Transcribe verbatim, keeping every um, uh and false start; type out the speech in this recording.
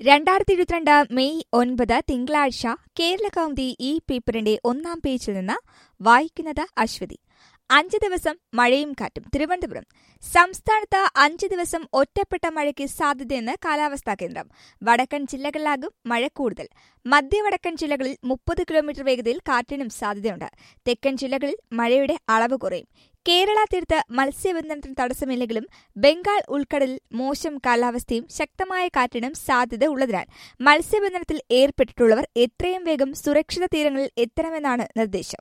രണ്ടായിരത്തി ഇരുപത്തിരണ്ട് മെയ് ഒൻപത് തിങ്കളാഴ്ച കേരളകൗമുദി ഈ പേപ്പറിന്റെ ഒന്നാം പേജിൽ നിന്ന് വായിക്കുന്നത് അശ്വതി. അഞ്ച് ദിവസം മഴയും കാറ്റും. തിരുവനന്തപുരം. സംസ്ഥാനത്ത് അഞ്ച് ദിവസം ഒറ്റപ്പെട്ട മഴയ്ക്ക് സാധ്യതയെന്ന് കാലാവസ്ഥാ കേന്ദ്രം. വടക്കൻ ജില്ലകളിലാകും മഴ കൂടുതൽ. മധ്യവടക്കൻ ജില്ലകളിൽ മുപ്പത് കിലോമീറ്റർ വേഗതയിൽ കാറ്റിനും സാധ്യതയുണ്ട്. തെക്കൻ ജില്ലകളിൽ മഴയുടെ അളവ് കുറയും. കേരള തീരത്ത് മത്സ്യബന്ധനത്തിന് തടസ്സമില്ലെങ്കിലും ബംഗാൾ ഉൾക്കടലിൽ മോശം കാലാവസ്ഥയും ശക്തമായ കാറ്റിനും സാധ്യത ഉള്ളതിനാൽ മത്സ്യബന്ധനത്തിൽ ഏർപ്പെട്ടിട്ടുള്ളവർ എത്രയും വേഗം സുരക്ഷിത തീരങ്ങളിൽ എത്തണമെന്നാണ് നിർദ്ദേശം.